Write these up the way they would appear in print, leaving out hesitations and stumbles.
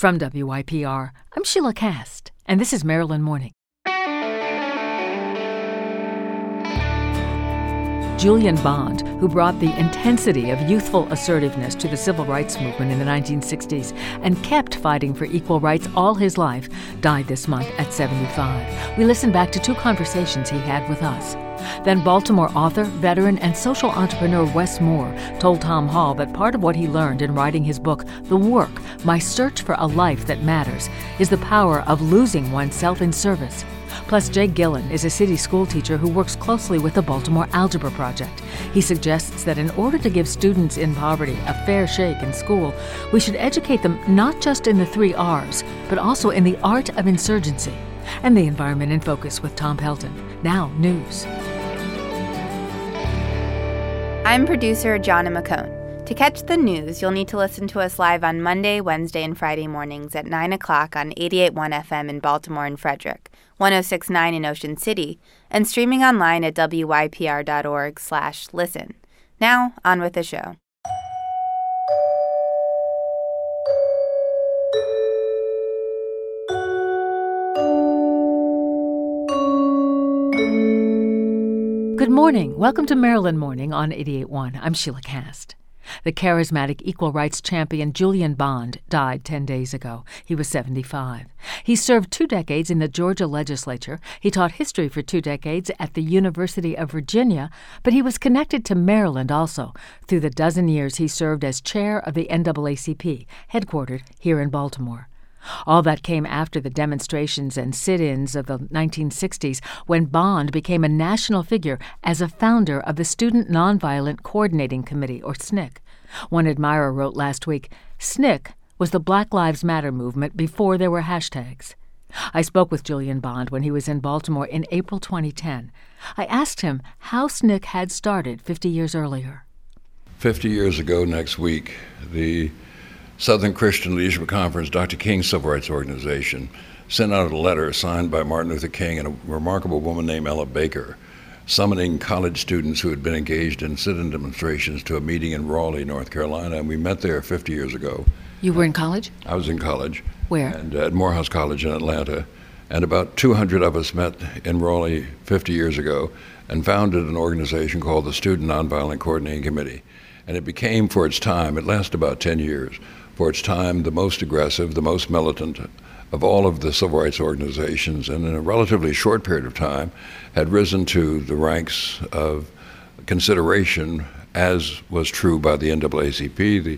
From WYPR, I'm Sheila Cast, and this is Maryland Morning. Julian Bond, who brought the intensity of youthful assertiveness to the civil rights movement in the 1960s and kept fighting for equal rights all his life, died this month at 75. We listened back to two conversations he had with us. Then Baltimore author, veteran, and social entrepreneur Wes Moore told Tom Hall that part of what he learned in writing his book, The Work, My Search for a Life That Matters, is the power of losing oneself in service. Plus, Jay Gillen is a city school teacher who works closely with the Baltimore Algebra Project. He suggests that in order to give students in poverty a fair shake in school, we should educate them not just in the 3 R's, but also in the art of insurgency. And the Environment in Focus with Tom Pelton. Now, news. I'm producer Jonna McCone. To catch the news, you'll need to listen to us live on Monday, Wednesday, and Friday mornings at 9 o'clock on 88.1 FM in Baltimore and Frederick, 106.9 in Ocean City, and streaming online at wypr.org/listen. Now, on with the show. Good morning. Welcome to Maryland Morning on 88.1. I'm Sheila Cast. The charismatic equal rights champion Julian Bond died 10 days ago. He was 75. He served 2 decades in the Georgia legislature. He taught history for 2 decades at the University of Virginia, but he was connected to Maryland also through the dozen years he served as chair of the NAACP, headquartered here in Baltimore. All that came after the demonstrations and sit-ins of the 1960s when Bond became a national figure as a founder of the Student Nonviolent Coordinating Committee, or SNCC. One admirer wrote last week, SNCC was the Black Lives Matter movement before there were hashtags. I spoke with Julian Bond when he was in Baltimore in April 2010. I asked him how SNCC had started 50 years earlier. 50 years ago next week, the Southern Christian Leadership Conference, Dr. King's civil rights organization, sent out a letter signed by Martin Luther King and a remarkable woman named Ella Baker, summoning college students who had been engaged in sit-in demonstrations to a meeting in Raleigh, North Carolina, and we met there 50 years ago. You were in college? I was in college. Where? And at Morehouse College in Atlanta. And about 200 of us met in Raleigh 50 years ago and founded an organization called the Student Nonviolent Coordinating Committee. And it became, for its time, it lasted about 10 years, for its time, the most aggressive, the most militant of all of the civil rights organizations, and in a relatively short period of time had risen to the ranks of consideration, as was true by the NAACP, the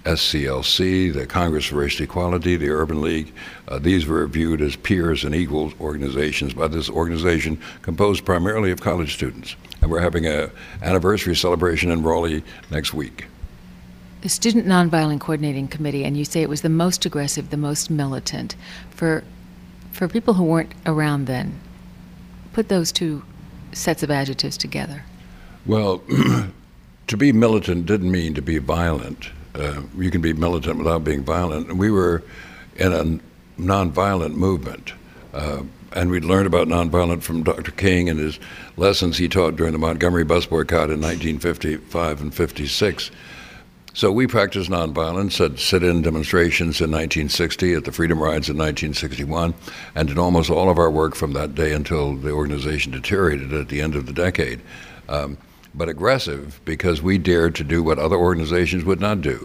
SCLC, the Congress for Racial Equality, the Urban League. These were viewed as peers and equals organizations by this organization composed primarily of college students. And we're having an anniversary celebration in Raleigh next week. The Student Nonviolent Coordinating Committee, and you say it was the most aggressive, the most militant. For people who weren't around then, put those two sets of adjectives together. Well, to be militant didn't mean to be violent. You can be militant without being violent. We were in a nonviolent movement, and we'd learned about nonviolent from Dr. King and his lessons he taught during the Montgomery bus boycott in 1955 and 56. So we practiced nonviolence at sit-in demonstrations in 1960, at the Freedom Rides in 1961, and did almost all of our work from that day until the organization deteriorated at the end of the decade. But aggressive because we dared to do what other organizations would not do.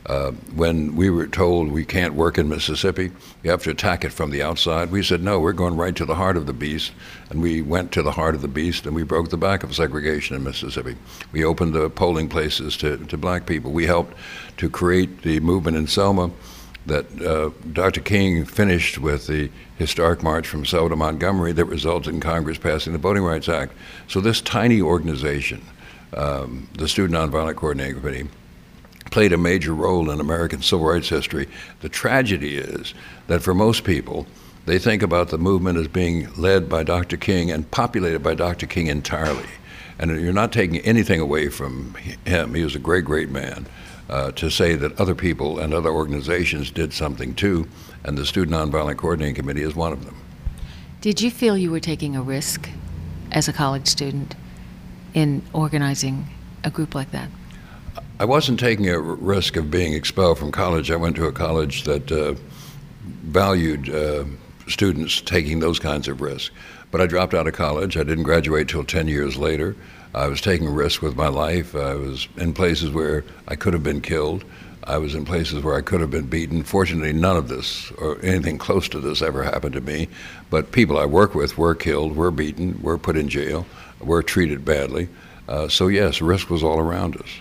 When we were told we can't work in Mississippi, you have to attack it from the outside, we said, no, we're going right to the heart of the beast. And we went to the heart of the beast and we broke the back of segregation in Mississippi. We opened the polling places to black people. We helped to create the movement in Selma that Dr. King finished with the historic march from Selma to Montgomery that resulted in Congress passing the Voting Rights Act. So this tiny organization, the Student Nonviolent Coordinating Committee, played a major role in American civil rights history. The tragedy is that for most people, they think about the movement as being led by Dr. King and populated by Dr. King entirely. And you're not taking anything away from him. He was a great, great man. To say that other people and other organizations did something too, and the Student Nonviolent Coordinating Committee is one of them. Did you feel you were taking a risk as a college student in organizing a group like that? I wasn't taking a risk of being expelled from college. I went to a college that valued students taking those kinds of risks. But I dropped out of college. I didn't graduate till 10 years later. I was taking risks with my life. I was in places where I could have been killed. I was in places where I could have been beaten. Fortunately, none of this or anything close to this ever happened to me. But people I work with were killed, were beaten, were put in jail, were treated badly. So yes, risk was all around us.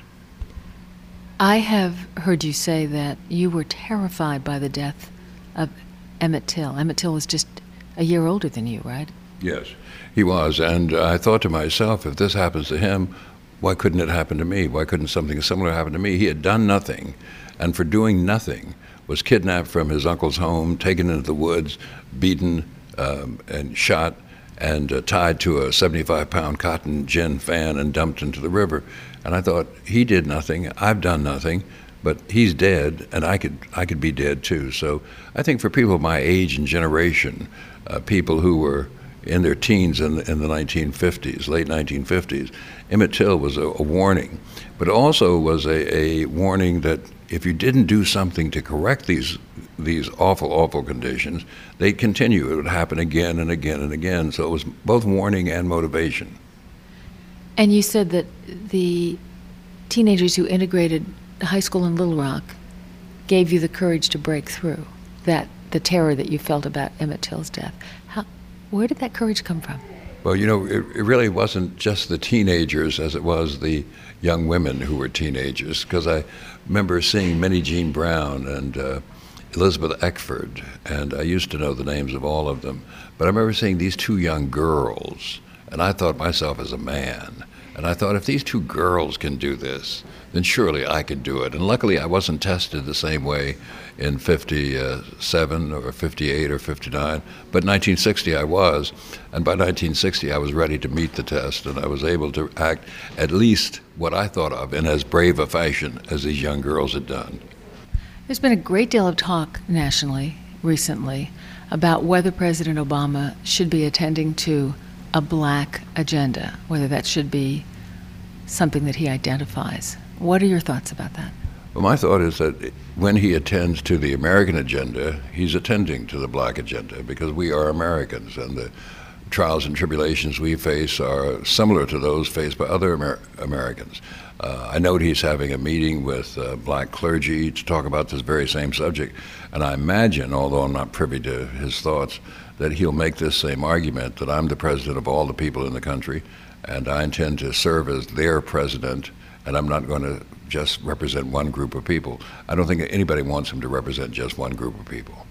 I have heard you say that you were terrified by the death of Emmett Till. Emmett Till was just a year older than you, right? Yes, he was. And I thought to myself, if this happens to him, why couldn't it happen to me? Why couldn't something similar happen to me? He had done nothing, and for doing nothing was kidnapped from his uncle's home, taken into the woods, beaten and shot, and tied to a 75-pound cotton gin fan and dumped into the river. And I thought, he did nothing, I've done nothing, but he's dead, and I could be dead too. So I think for people of my age and generation, people who were in their teens in the 1950s, late 1950s, Emmett Till was a warning, but also was a warning that if you didn't do something to correct these awful, awful conditions, they'd continue. It would happen again and again and again. So it was both warning and motivation. And you said that the teenagers who integrated high school in Little Rock gave you the courage to break through the terror that you felt about Emmett Till's death. Where did that courage come from? Well, it really wasn't just the teenagers as it was the young women who were teenagers, because I remember seeing Minnie Jean Brown and Elizabeth Eckford, and I used to know the names of all of them. But I remember seeing these two young girls, and I thought myself as a man. And I thought, if these two girls can do this, then surely I can do it. And luckily, I wasn't tested the same way in 57 or 58 or 59. But in 1960, I was. And by 1960, I was ready to meet the test, and I was able to act at least what I thought of in as brave a fashion as these young girls had done. There's been a great deal of talk nationally recently about whether President Obama should be attending to a black agenda, whether that should be something that he identifies. What are your thoughts about that? Well, my thought is that when he attends to the American agenda, he's attending to the black agenda, because we are Americans, and the trials and tribulations we face are similar to those faced by other Americans. I note he's having a meeting with black clergy to talk about this very same subject, and I imagine, although I'm not privy to his thoughts, that he'll make this same argument, that I'm the president of all the people in the country, and I intend to serve as their president, and I'm not going to just represent one group of people. I don't think anybody wants him to represent just one group of people.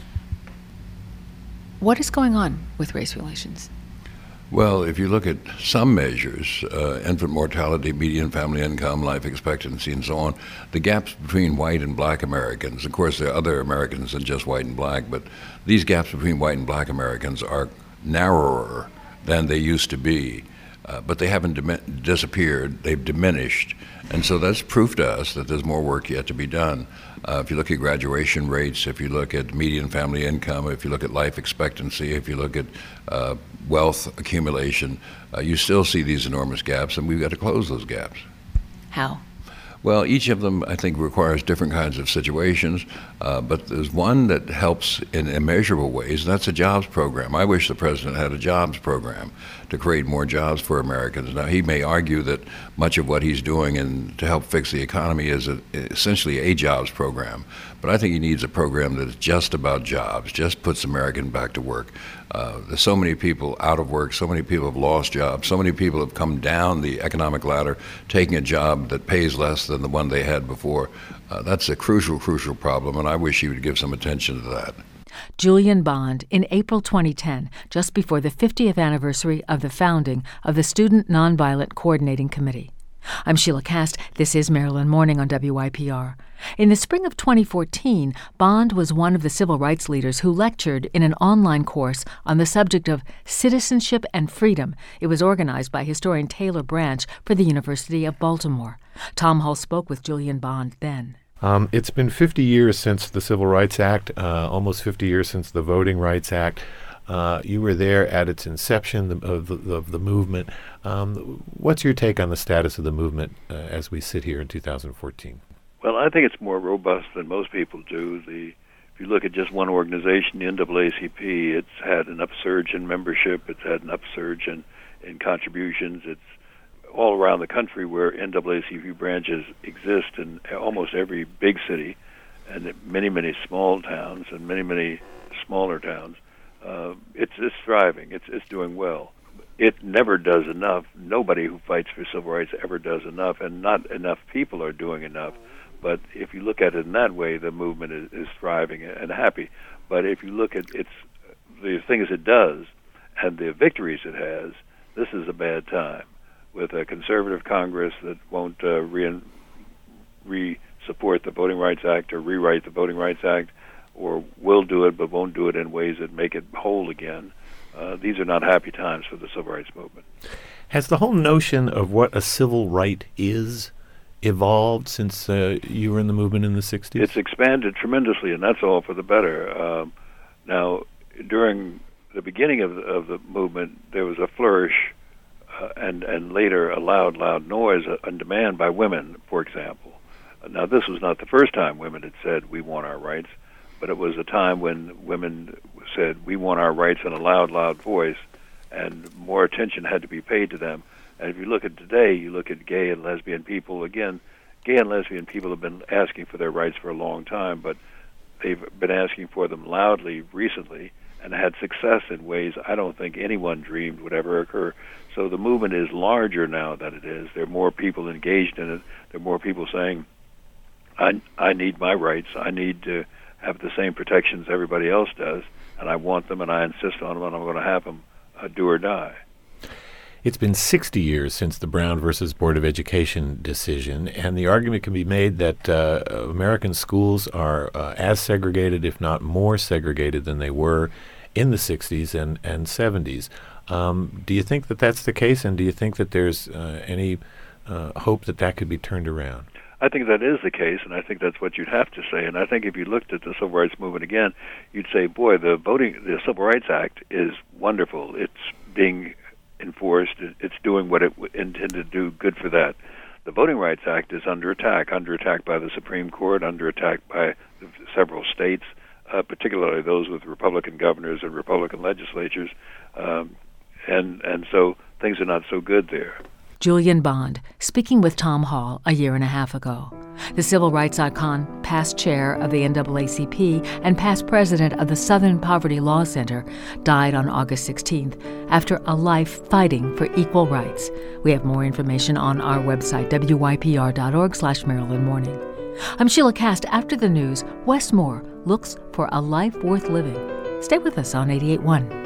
What is going on with race relations? Well, if you look at some measures, infant mortality, median family income, life expectancy, and so on, the gaps between white and black Americans, of course there are other Americans than just white and black, but these gaps between white and black Americans are narrower than they used to be. But they haven't disappeared, they've diminished. And so that's proof to us that there's more work yet to be done. If you look at graduation rates, if you look at median family income, if you look at life expectancy, if you look at wealth accumulation, you still see these enormous gaps, and we've got to close those gaps. How? Well, each of them, I think, requires different kinds of situations, but there's one that helps in immeasurable ways, and that's a jobs program. I wish the president had a jobs program to create more jobs for Americans. Now, he may argue that much of what he's doing to help fix the economy is essentially a jobs program, but I think he needs a program that is just about jobs, just puts Americans back to work. There's so many people out of work, so many people have lost jobs, so many people have come down the economic ladder taking a job that pays less than the one they had before. That's a crucial, crucial problem, and I wish he would give some attention to that. Julian Bond, in April 2010, just before the 50th anniversary of the founding of the Student Nonviolent Coordinating Committee. I'm Sheila Cast. This is Maryland Morning on WYPR. In the spring of 2014, Bond was one of the civil rights leaders who lectured in an online course on the subject of citizenship and freedom. It was organized by historian Taylor Branch for the University of Baltimore. Tom Hull spoke with Julian Bond then. It's been 50 years since the Civil Rights Act, almost 50 years since the Voting Rights Act. You were there at its inception of the movement. What's your take on the status of the movement as we sit here in 2014? Well, I think it's more robust than most people do. The If you look at just one organization, the NAACP, it's had an upsurge in membership. It's had an upsurge in contributions. It's all around the country where NAACP branches exist in almost every big city and in many, many small towns and many, many smaller towns. It's thriving. It's doing well. It never does enough. Nobody who fights for civil rights ever does enough, and not enough people are doing enough. But if you look at it in that way, the movement is thriving and happy. But if you look at the things it does and the victories it has, this is a bad time. With a conservative Congress that won't re-support the Voting Rights Act or rewrite the Voting Rights Act, or will do it but won't do it in ways that make it whole again, these are not happy times for the civil rights movement. Has the whole notion of what a civil right is evolved since you were in the movement in the 60s? It's expanded tremendously, and that's all for the better. Now, during the beginning of the movement, there was a flourish and later a loud noise and demand by women, for example. Now, this was not the first time women had said, we want our rights, but it was a time when women said, we want our rights in a loud voice, and more attention had to be paid to them. And if you look at today, you look at gay and lesbian people, again, gay and lesbian people have been asking for their rights for a long time, but they've been asking for them loudly recently and had success in ways I don't think anyone dreamed would ever occur. So the movement is larger now than it is. There are more people engaged in it. There are more people saying, I need my rights. I need to have the same protections everybody else does, and I want them, and I insist on them, and I'm going to have them, do or die. It's been 60 years since the Brown versus Board of Education decision, and the argument can be made that American schools are as segregated, if not more segregated, than they were in the 60s and 70s. Do you think that that's the case, and do you think that there's any hope that could be turned around? I think that is the case, and I think that's what you'd have to say. And I think if you looked at the civil rights movement again, you'd say, boy, the Civil Rights Act is wonderful. It's being enforced. It's doing what it intended to do, good for that. The Voting Rights Act is under attack by the Supreme Court, under attack by several states, particularly those with Republican governors and Republican legislatures. And so things are not so good there. Julian Bond, speaking with Tom Hall a year and a half ago. The civil rights icon, past chair of the NAACP and past president of the Southern Poverty Law Center, died on August 16th after a life fighting for equal rights. We have more information on our website, wypr.org/Maryland Morning. I'm Sheila Cast. After the news, Wes Moore looks for a life worth living. Stay with us on 88.1.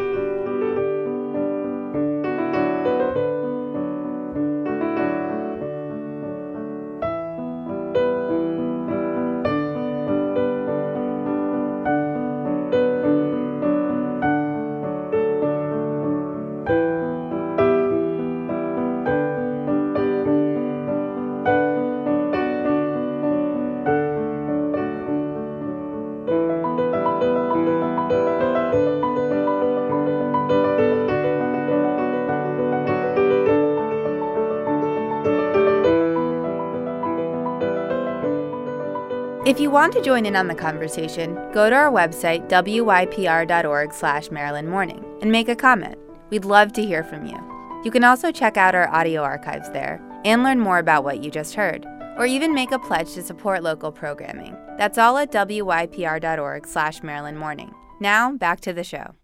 If you want to join in on the conversation, go to our website, wypr.org/Maryland Morning, and make a comment. We'd love to hear from you. You can also check out our audio archives there and learn more about what you just heard, or even make a pledge to support local programming. That's all at wypr.org/Maryland Morning. Now, back to the show.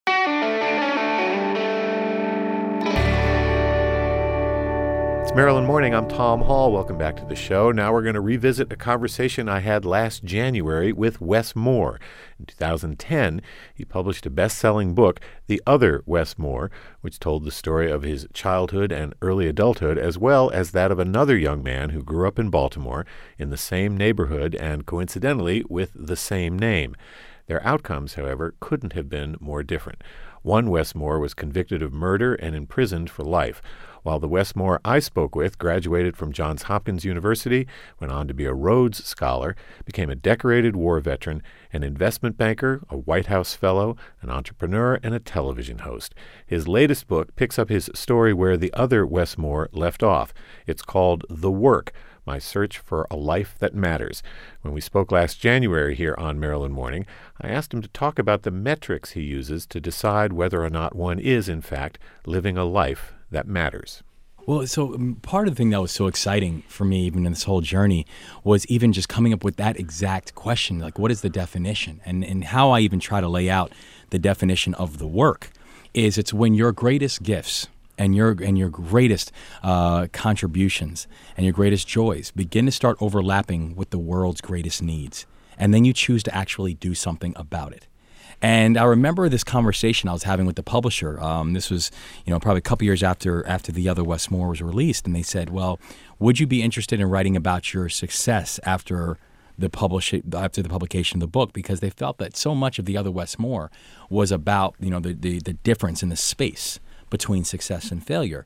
It's Maryland Morning. I'm Tom Hall. Welcome back to the show. Now we're going to revisit a conversation I had last January with Wes Moore. In 2010, he published a best-selling book, The Other Wes Moore, which told the story of his childhood and early adulthood, as well as that of another young man who grew up in Baltimore in the same neighborhood and, coincidentally, with the same name. Their outcomes, however, couldn't have been more different. One Wes Moore was convicted of murder and imprisoned for life, while the Wes Moore I spoke with graduated from Johns Hopkins University, went on to be a Rhodes Scholar, became a decorated war veteran, an investment banker, a White House fellow, an entrepreneur, and a television host. His latest book picks up his story where the other Wes Moore left off. It's called The Work, My Search for a Life That Matters. When we spoke last January here on Maryland Morning, I asked him to talk about the metrics he uses to decide whether or not one is, in fact, living a life that matters. Well, so part of the thing that was so exciting for me, even in this whole journey, was even just coming up with that exact question, like what is the definition? And how I even try to lay out the definition of the work is it's when your greatest gifts and your greatest contributions and your greatest joys begin to start overlapping with the world's greatest needs. And then you choose to actually do something about it. And I remember this conversation I was having with the publisher. This was, probably a couple years after The Other Wes Moore was released. And they said, well, would you be interested in writing about your success after the publication of the book? Because they felt that so much of The Other Wes Moore was about, the difference in the space between success and failure,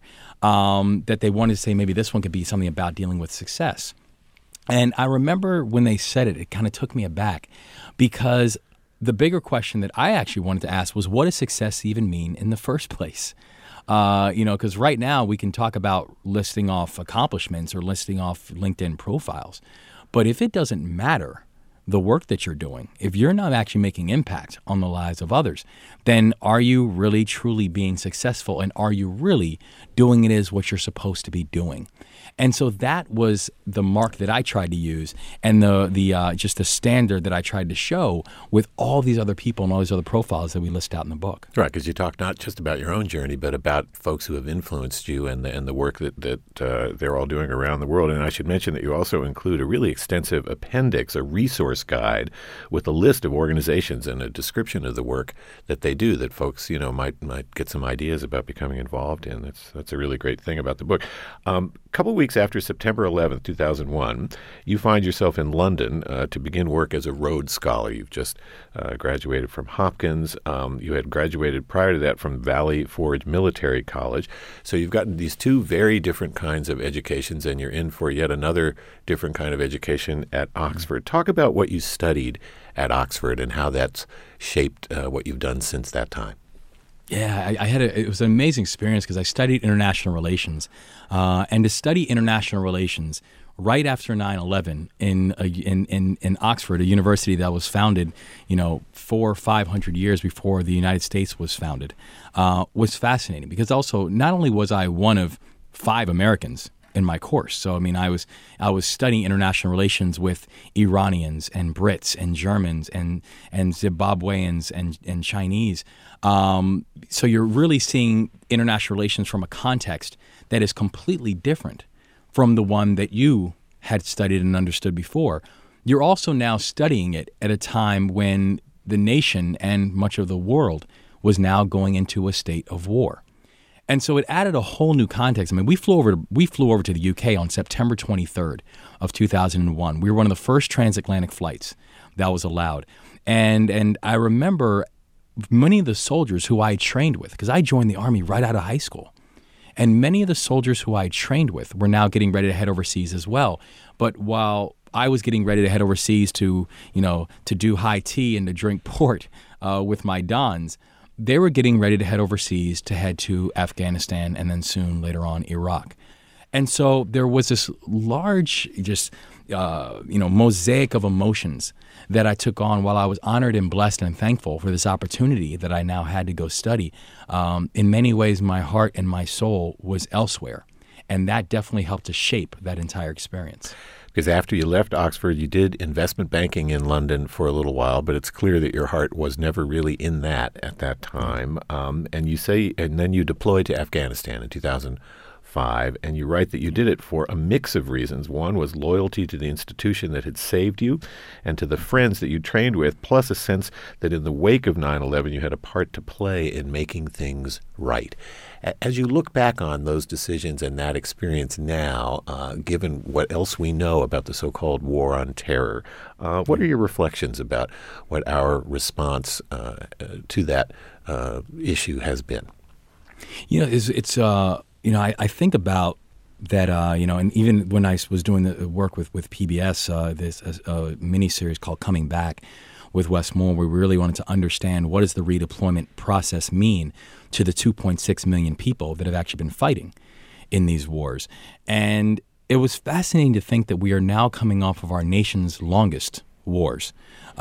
that they wanted to say maybe this one could be something about dealing with success. And I remember when they said it, it kind of took me aback, because the bigger question that I actually wanted to ask was, what does success even mean in the first place? Because right now we can talk about listing off accomplishments or listing off LinkedIn profiles. But if it doesn't matter, the work that you're doing, if you're not actually making impact on the lives of others, then are you really truly being successful, and are you really doing it as what you're supposed to be doing? And so that was the mark that I tried to use, and just the standard that I tried to show with all these other people and all these other profiles that we list out in the book. Right, because you talk not just about your own journey, but about folks who have influenced you and the work that they're all doing around the world. And I should mention that you also include a really extensive appendix, a resource guide with a list of organizations and a description of the work that they do that folks might get some ideas about becoming involved in. That's a really great thing about the book. A couple weeks after September 11th, 2001, you find yourself in London to begin work as a Rhodes Scholar. You've just graduated from Hopkins. You had graduated prior to that from Valley Forge Military College. So you've gotten these two very different kinds of educations, and you're in for yet another different kind of education at Oxford. Talk about what you studied at Oxford and how that's shaped what you've done since that time. Yeah, it was an amazing experience because I studied international relations, and to study international relations right after 9/11 in Oxford, a university that was founded, 400 or 500 years before the United States was founded, was fascinating because also not only was I one of 5 Americans in my course. So, I was studying international relations with Iranians and Brits and Germans and Zimbabweans and Chinese. So you're really seeing international relations from a context that is completely different from the one that you had studied and understood before. You're also now studying it at a time when the nation and much of the world was now going into a state of war. And so it added a whole new context. We flew over to the UK on September 23rd of 2001. We were one of the first transatlantic flights that was allowed. And I remember many of the soldiers who I trained with, because I joined the Army right out of high school. And many of the soldiers who I trained with were now getting ready to head overseas as well. But while I was getting ready to head overseas to do high tea and to drink port with my dons, they were getting ready to head overseas to head to Afghanistan and then soon later on Iraq. And so there was this large mosaic of emotions that I took on while I was honored and blessed and thankful for this opportunity that I now had to go study. In many ways, my heart and my soul was elsewhere. And that definitely helped to shape that entire experience. Because after you left Oxford, you did investment banking in London for a little while, but it's clear that your heart was never really in that at that time. And then you deployed to Afghanistan in 2005, and you write that you did it for a mix of reasons. One was loyalty to the institution that had saved you and to the friends that you trained with, plus a sense that in the wake of 9/11, you had a part to play in making things right. As you look back on those decisions and that experience now, given what else we know about the so-called war on terror, what are your reflections about what our response to that issue has been? I think about that, and even when I was doing the work with PBS, this miniseries called Coming Back with Wes Moore, we really wanted to understand what does the redeployment process mean to the 2.6 million people that have actually been fighting in these wars. And it was fascinating to think that we are now coming off of our nation's longest wars,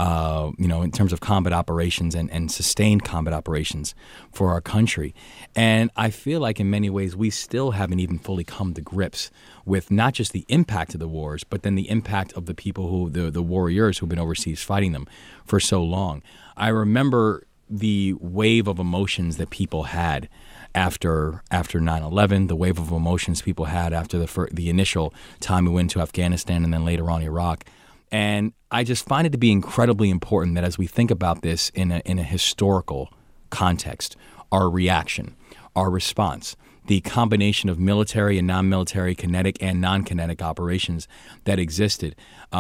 in terms of combat operations and sustained combat operations for our country. And I feel like in many ways we still haven't even fully come to grips with not just the impact of the wars, but then the impact of the people the warriors who've been overseas fighting them for so long. I remember the wave of emotions that people had after 9/11, the wave of emotions people had after the initial time we went to Afghanistan and then later on Iraq. And I just find it to be incredibly important that as we think about this in a historical context, our reaction, our response, the combination of military and non-military, kinetic and non-kinetic operations that existed,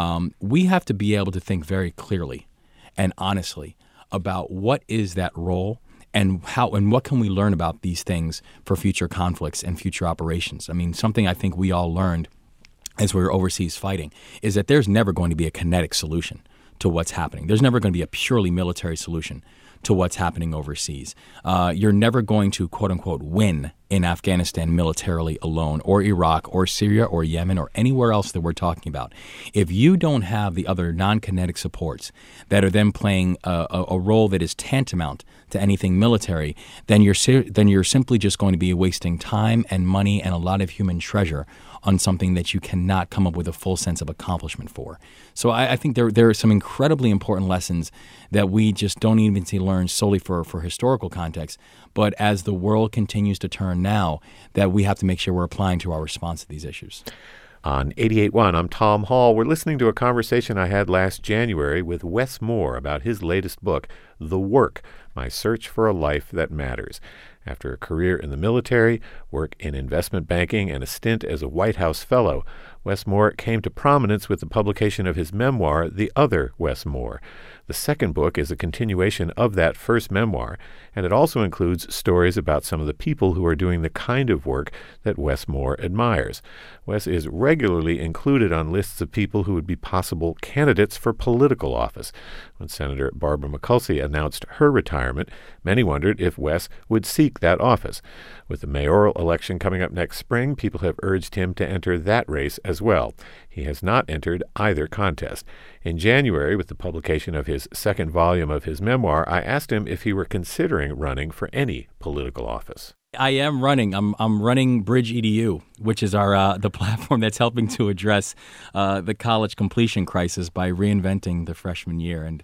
we have to be able to think very clearly and honestly about what is that role and how and what can we learn about these things for future conflicts and future operations. I mean, something I think we all learned as we were overseas fighting is that there's never going to be a kinetic solution to what's happening. There's never going to be a purely military solution to what's happening overseas. You're never going to, quote unquote, win in Afghanistan militarily alone, or Iraq, or Syria, or Yemen, or anywhere else that we're talking about. If you don't have the other non-kinetic supports that are then playing a role that is tantamount to anything military, then you're simply just going to be wasting time and money and a lot of human treasure on something that you cannot come up with a full sense of accomplishment for. So I think there are some incredibly important lessons that we just don't even need to learn solely for historical context, but as the world continues to turn now, that we have to make sure we're applying to our response to these issues. On 88.1, I'm Tom Hall. We're listening to a conversation I had last January with Wes Moore about his latest book, The Work, My Search for a Life That Matters. After a career in the military, work in investment banking, and a stint as a White House fellow, Wes Moore came to prominence with the publication of his memoir, The Other Wes Moore. The second book is a continuation of that first memoir, and it also includes stories about some of the people who are doing the kind of work that Wes Moore admires. Wes is regularly included on lists of people who would be possible candidates for political office. When Senator Barbara Mikulski announced her retirement, many wondered if Wes would seek that office. With the mayoral election coming up next spring, people have urged him to enter that race as well. He has not entered either contest. In January, with the publication of his second volume of his memoir, I asked him if he were considering running for any political office. I am running. I'm running Bridge EDU, which is our the platform that's helping to address the college completion crisis by reinventing the freshman year. And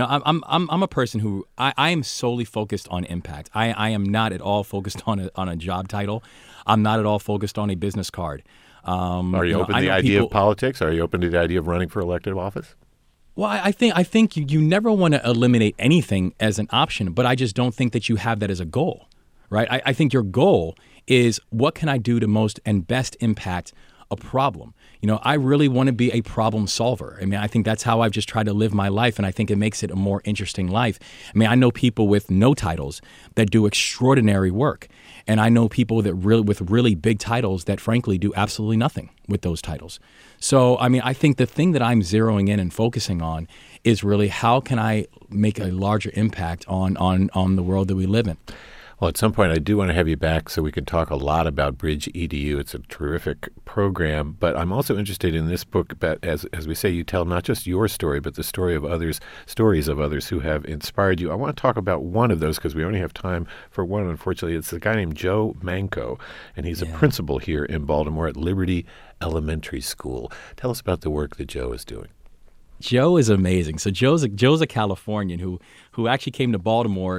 I'm a person who I am solely focused on impact. I am not at all focused on a job title. I'm not at all focused on a business card. Are you open to the idea of politics? Are you open to the idea of running for elected office? Well, I think you never want to eliminate anything as an option, but I just don't think that you have that as a goal. Right? I think your goal is what can I do to most and best impact a problem? I really want to be a problem solver. I mean, I think that's how I've just tried to live my life, and I think it makes it a more interesting life. I mean, I know people with no titles that do extraordinary work, and I know people with really big titles that frankly do absolutely nothing with those titles. So, I mean, I think the thing that I'm zeroing in and focusing on is really how can I make a larger impact on the world that we live in. Well, at some point, I do want to have you back so we can talk a lot about Bridge EDU. It's a terrific program, but I'm also interested in this book. But as we say, you tell not just your story, but the stories of others who have inspired you. I want to talk about one of those because we only have time for one, unfortunately. It's a guy named Joe Manco, and he's a principal here in Baltimore at Liberty Elementary School. Tell us about the work that Joe is doing. Joe is amazing. So Joe's a Californian who actually came to Baltimore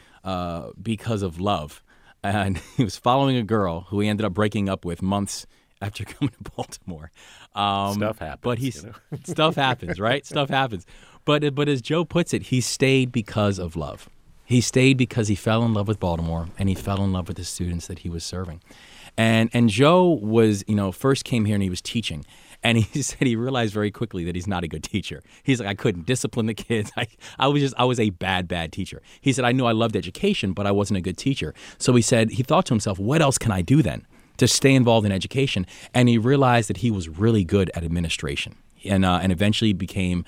because of love, and he was following a girl who he ended up breaking up with months after coming to Baltimore. Stuff happens. But stuff happens, right? Stuff happens. But as Joe puts it, he stayed because of love. He stayed because he fell in love with Baltimore, and he fell in love with the students that he was serving. And Joe was, first came here and he was teaching. And he said he realized very quickly that he's not a good teacher. He's like, I couldn't discipline the kids. I was a bad teacher. He said, I knew I loved education, but I wasn't a good teacher. So he thought to himself, what else can I do then to stay involved in education? And he realized that he was really good at administration. And eventually became,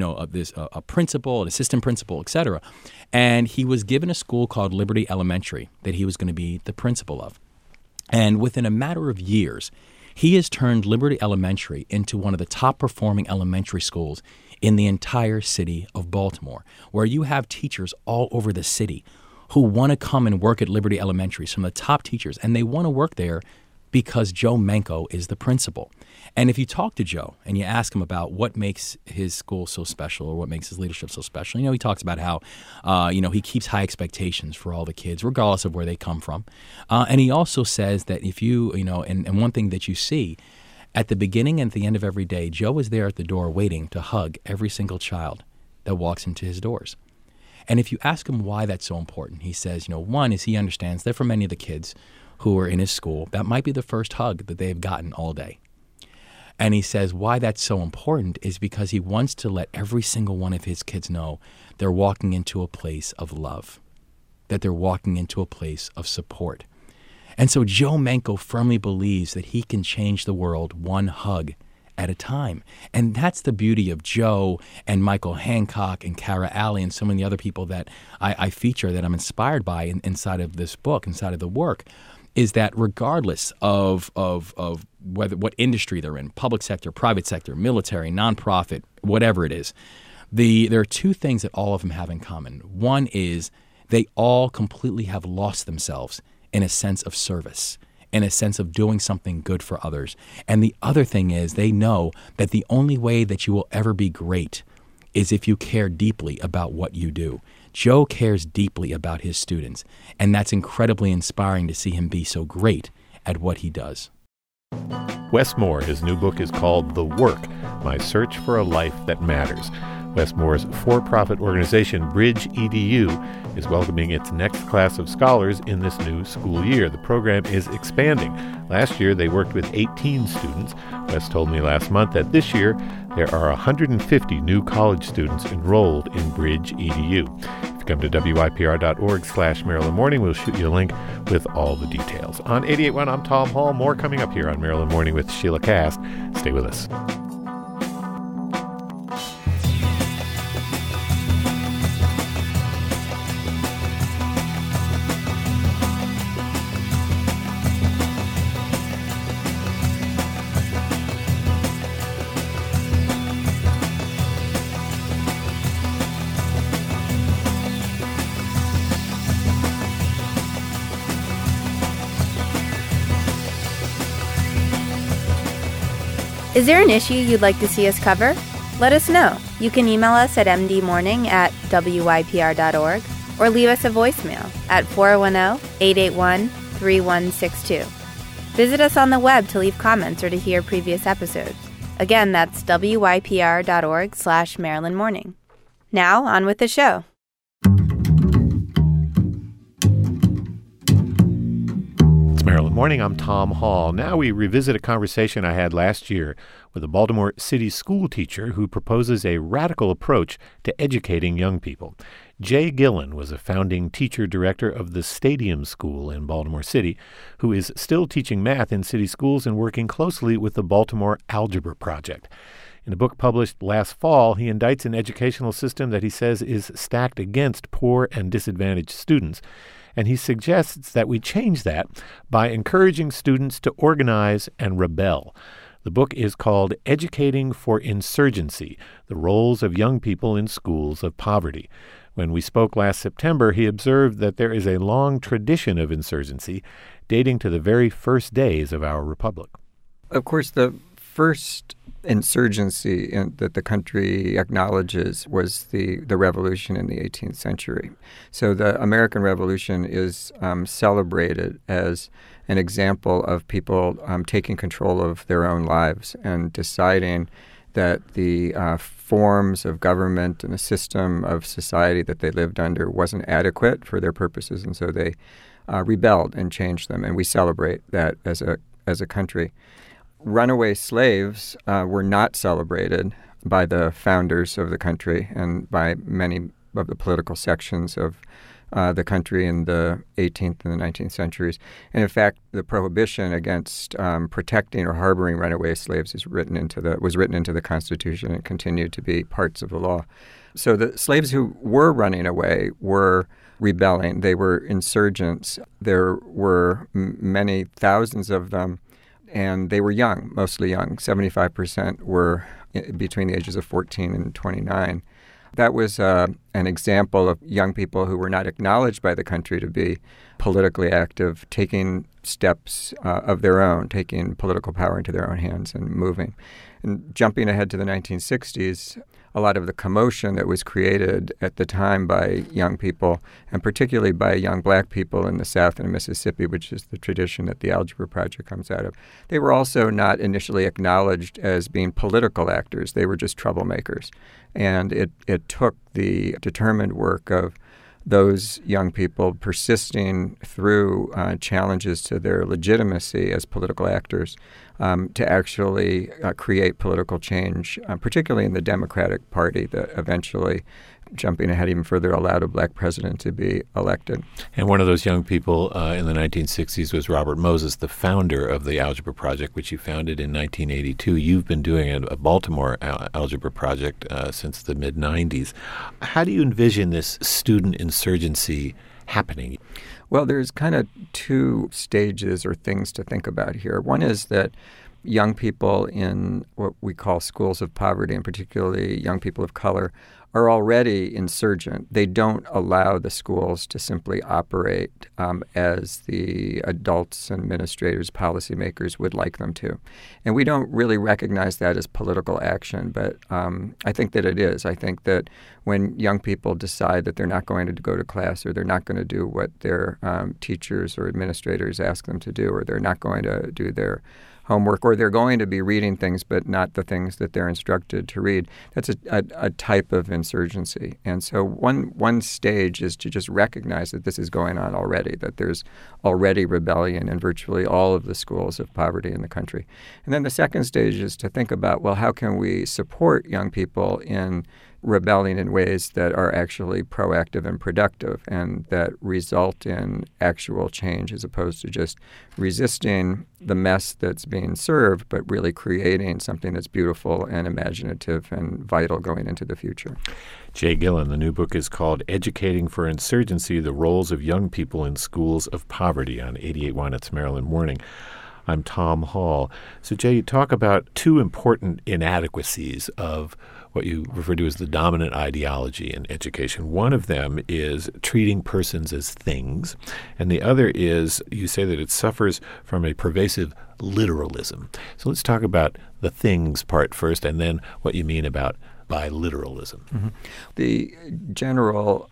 a principal, an assistant principal, et cetera. And he was given a school called Liberty Elementary that he was going to be the principal of. And within a matter of years, He has turned Liberty Elementary into one of the top performing elementary schools in the entire city of Baltimore, where you have teachers all over the city who want to come and work at Liberty Elementary, some of the top teachers, and they want to work there because Joe Menko is the principal. And if you talk to Joe and you ask him about what makes his school so special or what makes his leadership so special, he talks about how, he keeps high expectations for all the kids, regardless of where they come from. And he also says that if and one thing that you see, at the beginning and at the end of every day, Joe is there at the door waiting to hug every single child that walks into his doors. And if you ask him why that's so important, he says, one is he understands that for many of the kids who are in his school, that might be the first hug that they've gotten all day. And he says why that's so important is because he wants to let every single one of his kids know they're walking into a place of love, that they're walking into a place of support. And so Joe Menko firmly believes that he can change the world one hug at a time. And that's the beauty of Joe and Michael Hancock and Kara Alley and so many other people that I feature that I'm inspired by inside of this book, inside of the work, is that regardless of what industry they're in, public sector, private sector, military, nonprofit, whatever it is, there are two things that all of them have in common. One is they all completely have lost themselves in a sense of service, in a sense of doing something good for others. And the other thing is they know that the only way that you will ever be great is if you care deeply about what you do. Joe cares deeply about his students, and that's incredibly inspiring to see him be so great at what he does. Wes Moore, his new book is called The Work, My Search for a Life That Matters. Wes Moore's for-profit organization, Bridge EDU, is welcoming its next class of scholars in this new school year. The program is expanding. Last year, they worked with 18 students. Wes told me last month that this year, there are 150 new college students enrolled in Bridge EDU. If you come to WYPR.org/Maryland Morning, we'll shoot you a link with all the details. On 88.1, I'm Tom Hall. More coming up here on Maryland Morning with Sheila Kast. Stay with us. Is there an issue you'd like to see us cover? Let us know. You can email us at mdmorning@wypr.org or leave us a voicemail at 410-881-3162. Visit us on the web to leave comments or to hear previous episodes. Again, that's wypr.org/Maryland Morning. Now, on with the show. Maryland Morning, I'm Tom Hall. Now we revisit a conversation I had last year with a Baltimore City school teacher who proposes a radical approach to educating young people. Jay Gillen was a founding teacher-director of the Stadium School in Baltimore City, who is still teaching math in city schools and working closely with the Baltimore Algebra Project. In a book published last fall, he indicts an educational system that he says is stacked against poor and disadvantaged students. And he suggests that we change that by encouraging students to organize and rebel. The book is called Educating for Insurgency: The Roles of Young People in Schools of Poverty. When we spoke last September, he observed that there is a long tradition of insurgency dating to the very first days of our republic. Of course, the first insurgency that the country acknowledges was the revolution in the 18th century. So the American Revolution is celebrated as an example of people taking control of their own lives and deciding that the forms of government and the system of society that they lived under wasn't adequate for their purposes, and so they rebelled and changed them, and we celebrate that as a country. Runaway slaves were not celebrated by the founders of the country and by many of the political sections of the country in the 18th and the 19th centuries. And in fact, the prohibition against protecting or harboring runaway slaves was written into the Constitution and continued to be parts of the law. So the slaves who were running away were rebelling. They were insurgents. There were many thousands of them and they were young, mostly young. 75% were between the ages of 14 and 29. That was an example of young people who were not acknowledged by the country to be politically active, taking steps of their own, taking political power into their own hands and moving. And jumping ahead to the 1960s, a lot of the commotion that was created at the time by young people, and particularly by young black people in the South and Mississippi, which is the tradition that the Algebra Project comes out of, they were also not initially acknowledged as being political actors. They were just troublemakers. And it took the determined work of those young people persisting through challenges to their legitimacy as political actors to actually create political change, particularly in the Democratic Party, that eventually, jumping ahead even further, allowed a black president to be elected. And one of those young people in the 1960s was Robert Moses, the founder of the Algebra Project, which you founded in 1982. You've been doing a Baltimore Algebra Project since the mid-'90s. How do you envision this student insurgency happening? Well, there's kind of two stages or things to think about here. One is that young people in what we call schools of poverty, and particularly young people of color, are already insurgent. They don't allow the schools to simply operate as the adults, administrators, policymakers would like them to. And we don't really recognize that as political action, but I think that it is. I think that when young people decide that they're not going to go to class, or they're not going to do what their teachers or administrators ask them to do, or they're not going to do their homework, or they're going to be reading things but not the things that they're instructed to read, that's a type of insurgency. And so one stage is to just recognize that this is going on already, that there's already rebellion in virtually all of the schools of poverty in the country. And then the second stage is to think about, well, how can we support young people in rebelling in ways that are actually proactive and productive and that result in actual change, as opposed to just resisting the mess that's being served, but really creating something that's beautiful and imaginative and vital going into the future. Jay Gillen, the new book is called Educating for Insurgency, The Roles of Young People in Schools of Poverty on 88.1 It's Maryland Morning. I'm Tom Hall. So, Jay, you talk about two important inadequacies of what you refer to as the dominant ideology in education. One of them is treating persons as things, and the other is, you say that it suffers from a pervasive literalism. So let's talk about the things part first, and then what you mean by literalism. Mm-hmm. The general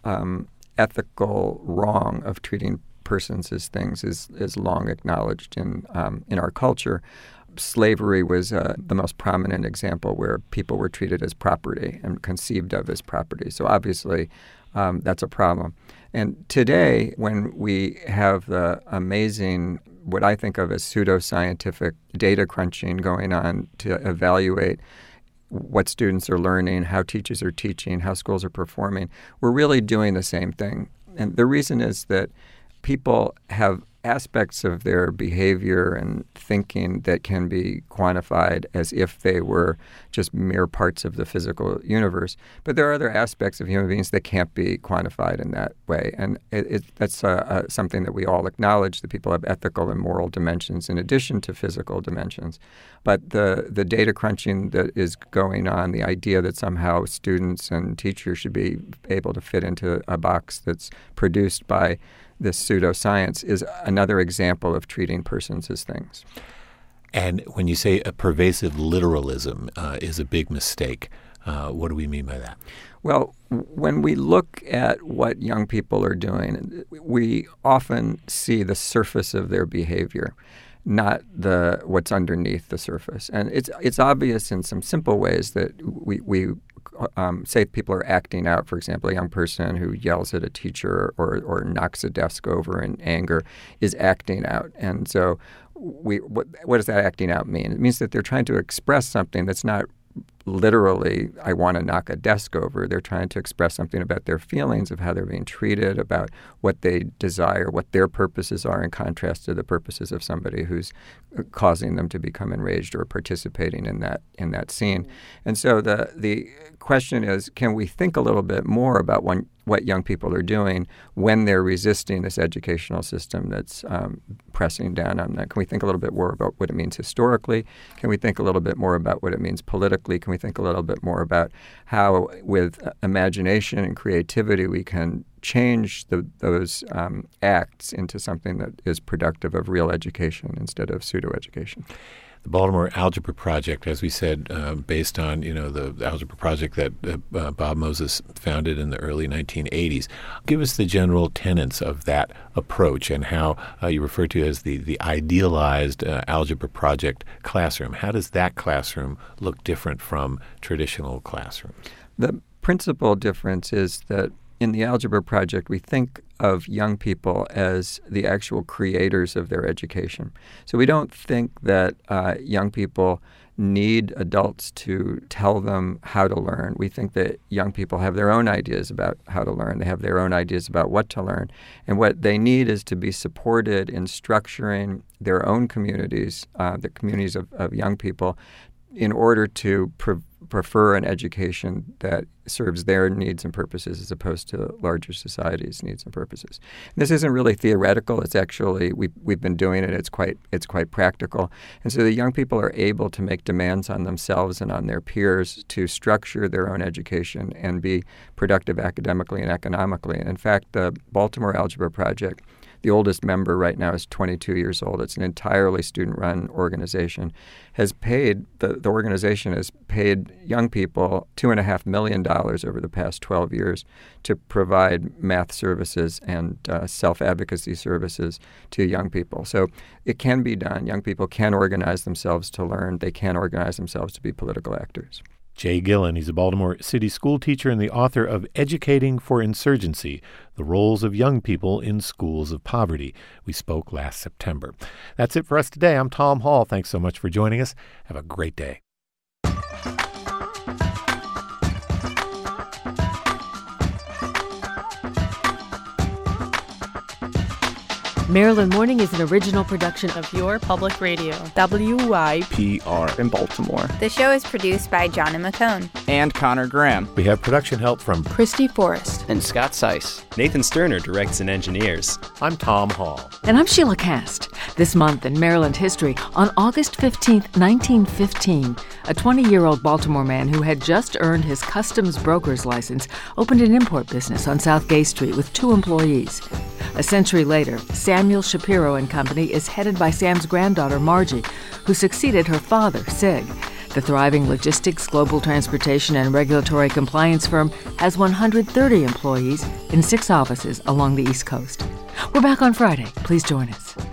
ethical wrong of treating persons as things is long acknowledged in our culture. Slavery was the most prominent example where people were treated as property and conceived of as property. So obviously that's a problem. And today, when we have the amazing, what I think of as pseudoscientific data crunching going on to evaluate what students are learning, how teachers are teaching, how schools are performing, we're really doing the same thing. And the reason is that people have aspects of their behavior and thinking that can be quantified as if they were just mere parts of the physical universe. But there are other aspects of human beings that can't be quantified in that way. And that's something that we all acknowledge, that people have ethical and moral dimensions in addition to physical dimensions. But the data crunching that is going on, the idea that somehow students and teachers should be able to fit into a box that's produced by this pseudoscience, is another example of treating persons as things. And when you say a pervasive literalism is a big mistake, what do we mean by that? Well, when we look at what young people are doing, we often see the surface of their behavior, not what's underneath the surface. And it's obvious in some simple ways that we say people are acting out. For example, a young person who yells at a teacher or knocks a desk over in anger is acting out. And so what does that acting out mean? It means that they're trying to express something that's not literally, I want to knock a desk over. They're trying to express something about their feelings of how they're being treated, about what they desire, what their purposes are in contrast to the purposes of somebody who's causing them to become enraged or participating in that scene. And so the question is, can we think a little bit more about what young people are doing when they're resisting this educational system that's pressing down on them? Can we think a little bit more about what it means historically? Can we think a little bit more about what it means politically? Can we think a little bit more about how, with imagination and creativity, we can change those acts into something that is productive of real education instead of pseudo-education? The Baltimore Algebra Project, as we said, based on the algebra project that Bob Moses founded in the early 1980s. Give us the general tenets of that approach and how you refer to as the idealized algebra project classroom. How does that classroom look different from traditional classrooms? The principal difference is that in the Algebra Project, we think of young people as the actual creators of their education. So we don't think that young people need adults to tell them how to learn. We think that young people have their own ideas about how to learn. They have their own ideas about what to learn. And what they need is to be supported in structuring their own communities, the communities of young people, in order to prefer an education that serves their needs and purposes as opposed to larger society's needs and purposes. And this isn't really theoretical. It's actually, we've been doing it. It's quite practical. And so the young people are able to make demands on themselves and on their peers to structure their own education and be productive academically and economically. And in fact, the Baltimore Algebra Project, the oldest member right now is 22 years old. It's an entirely student-run organization. The organization has paid young people $2.5 million over the past 12 years to provide math services and self-advocacy services to young people. So it can be done. Young people can organize themselves to learn. They can organize themselves to be political actors. Jay Gillen, he's a Baltimore City school teacher and the author of Educating for Insurgency, The Roles of Young People in Schools of Poverty. We spoke last September. That's it for us today. I'm Tom Hall. Thanks so much for joining us. Have a great day. Maryland Morning is an original production of Your Public Radio, WYPR in Baltimore. The show is produced by John McCone and Connor Graham. We have production help from Christy Forrest and Scott Seiss. Nathan Sterner directs and engineers. I'm Tom Hall. And I'm Sheila Cast. This month in Maryland history, on August 15th, 1915, a 20-year-old Baltimore man who had just earned his customs broker's license opened an import business on South Gay Street with 2 employees. A century later, Samuel Shapiro and Company is headed by Sam's granddaughter, Margie, who succeeded her father, Sig. The thriving logistics, global transportation, and regulatory compliance firm has 130 employees in 6 offices along the East Coast. We're back on Friday. Please join us.